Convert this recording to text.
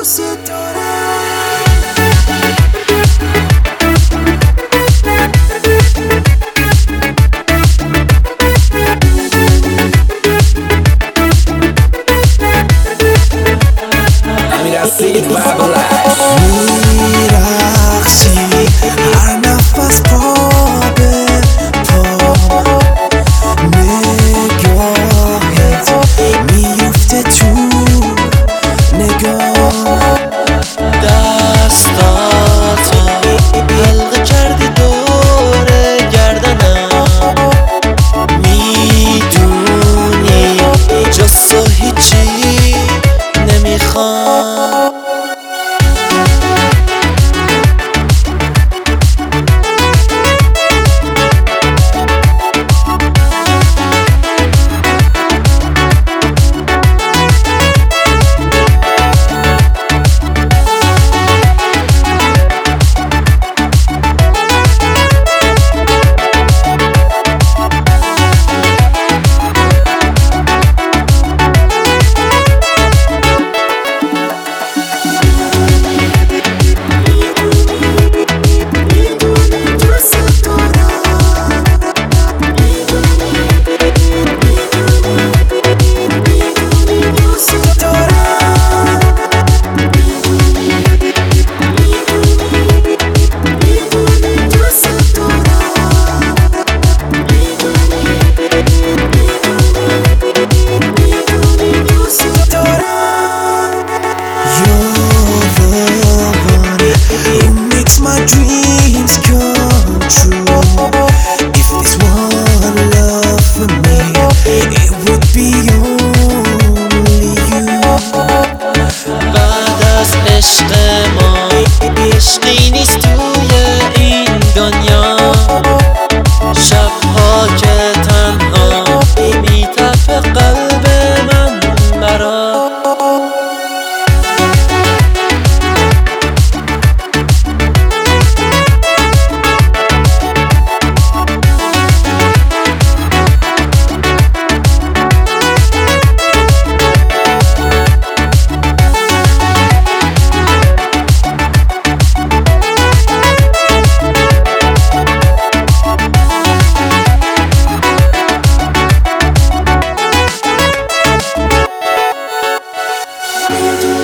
دوست دارم. میرخصی هر نفس پا به پا، نگاهت میفته تو نگاه، دستاتو حلقه کردی دور گردنم، میدونی جز تو هیچی نمیخوام. My dreams come true. If there's one love for me, it would be only you. بعد از عشق ما عشقی نیست توی این دنیا، شبها که تنها میتپه قلب من برات. Do